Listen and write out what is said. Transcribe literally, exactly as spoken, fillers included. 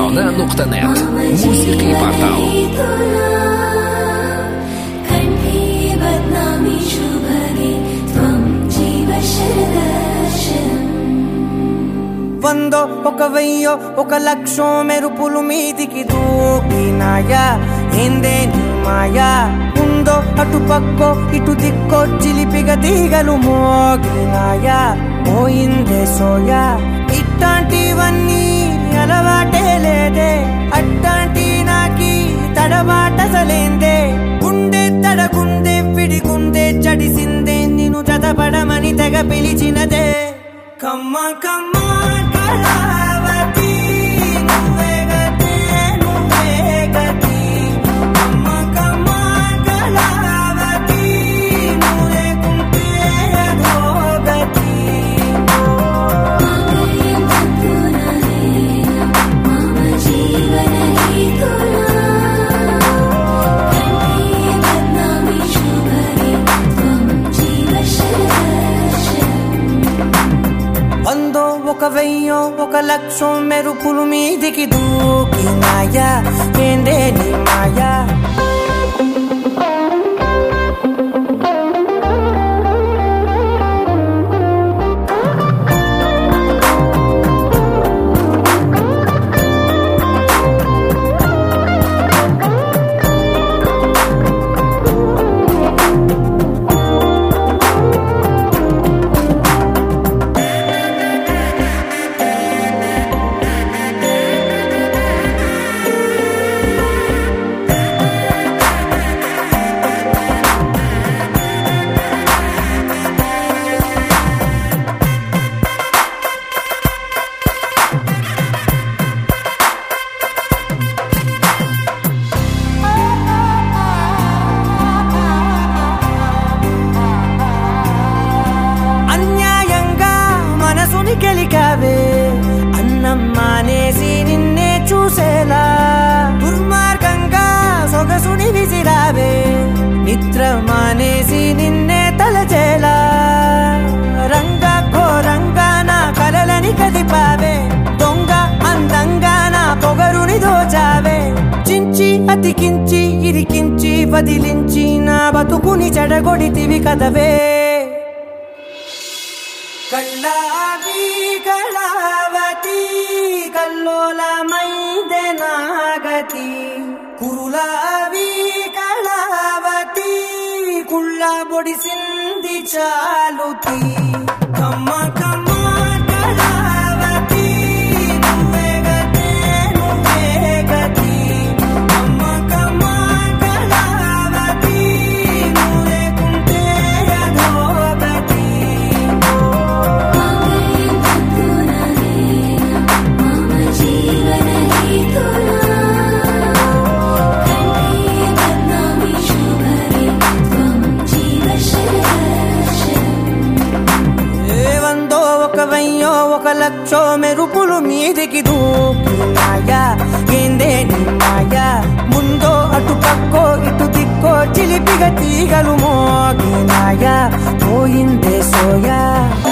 tarona nuqta net musiqiy portal. వందో ఒక వెయ్యో ఒక లక్షో మెరుపులు మీదికి దూకినాయా ఏందే నీ మాయా ఉందో అటు పక్కో ఇటు దిక్కో చిలిపిగ తీగలు మోగినాయా పోయిందే సోయా ఇట్లాంటివన్నీ అలవాటే లేదే అట్లాంటి నాకి తడబాటసలేందే గుండె తడగుందే విడిగుందే చడిసిందే నిన్ను చదపడమని తెగ పిలిచినదే కమ్మ కమ్మ కళావతి నువ్వే గతే నువ్వే గతి కమ్మ కమ్మ కళావతి నువ్వే కుంటే అధోగతి వందో ఒక వెయ్యో ఒక లక్షో మెరుపులు మీదికి దూకినాయా ఏందే నీ మాయా గెలికావే అన్నం మానేసి నిన్నే చూసేలా దుర్మార్గంగా సొగసుని విసిరావే నిద్ర మానేసి నిన్నే తలచేలా రంగా ఘోరంగా నా కలలని కదిపావే దొంగ అందంగా నా పొగరుని దోచావే చించి అతికించి ఇరికించి వదిలించి నా బతుకుని చెడగొడితివి కదవే కళ్ళావి కళావతి కల్లోలమైందే నాగతి కురులావి కళావతి కుళ్ళ బొడిసింది చాలుతి కమ్మ కమ్మ కళావతి నువ్వే గతే నువ్వే గతి కమ్మ కమ్మ కళావతి నువ్వే కుంటే అధోగతి వెయ్యో ఒక లక్షో మెరుపులు మీదికి దూకినాయా ఏందే నీ మాయా ముందో అటు పక్కో ఇటు దిక్కో చిలిపిగ తీగలు మోగినాయా పోయిందే సోయా